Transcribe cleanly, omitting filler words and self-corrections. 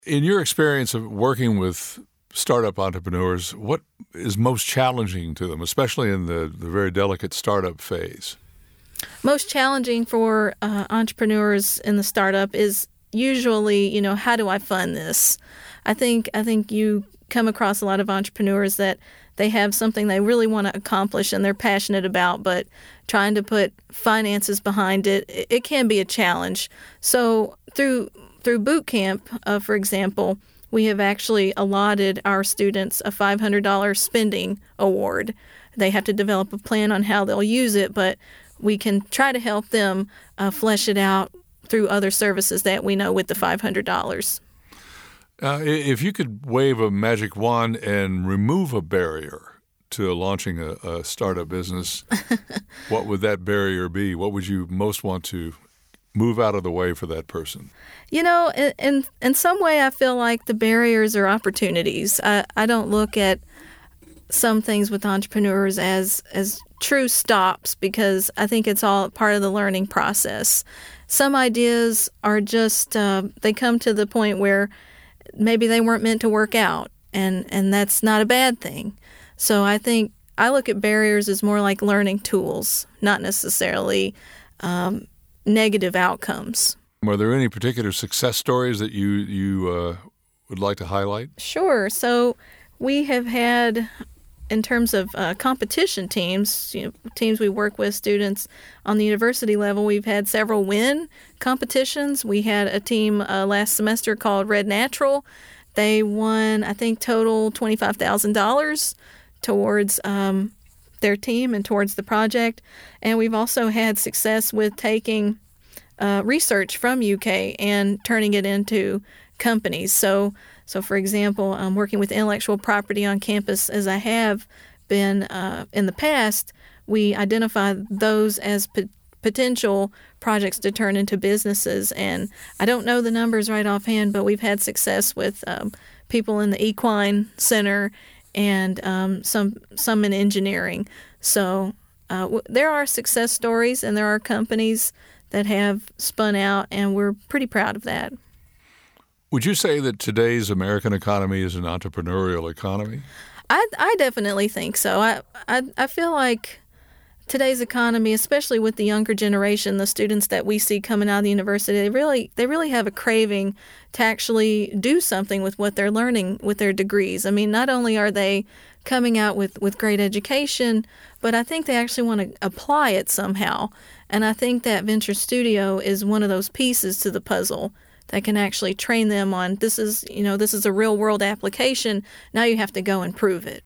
In your experience of working with startup entrepreneurs, what is most challenging to them, especially in the very delicate startup phase? Most challenging for entrepreneurs in the startup is usually, how do I fund this? I think you come across a lot of entrepreneurs that they have something they really want to accomplish and they're passionate about, but trying to put finances behind it can be a challenge. So through boot camp, for example, we have actually allotted our students a $500 spending award. They have to develop a plan on how they'll use it, but we can try to help them flesh it out through other services that we know with the $500. If you could wave a magic wand and remove a barrier to launching a startup business, what would that barrier be? What would you most want to move out of the way for that person? In some way, I feel like the barriers are opportunities. I don't look at some things with entrepreneurs as true stops because I think it's all part of the learning process. Some ideas are just, they come to the point where maybe they weren't meant to work out, and that's not a bad thing. So I think I look at barriers as more like learning tools, not necessarily negative outcomes. Are there any particular success stories that you would like to highlight? Sure. So we have had, in terms of competition teams, teams we work with, students on the university level, we've had several win competitions. We had a team last semester called Red Natural. They won, I think, total $25,000 towards their team and towards the project. And we've also had success with taking research from UK and turning it into companies. So for example, working with intellectual property on campus, as I have been in the past, we identify those as potential projects to turn into businesses. And I don't know the numbers right offhand, but we've had success with people in the equine center and some in engineering. So there are success stories and there are companies that have spun out, and we're pretty proud of that. Would you say that today's American economy is an entrepreneurial economy? I definitely think so. I feel like today's economy, especially with the younger generation, the students that we see coming out of the university, they really have a craving to actually do something with what they're learning with their degrees. I mean, not only are they coming out with great education, but I think they actually want to apply it somehow. And I think that Venture Studio is one of those pieces to the puzzle that can actually train them on this is a real world application. Now you have to go and prove it.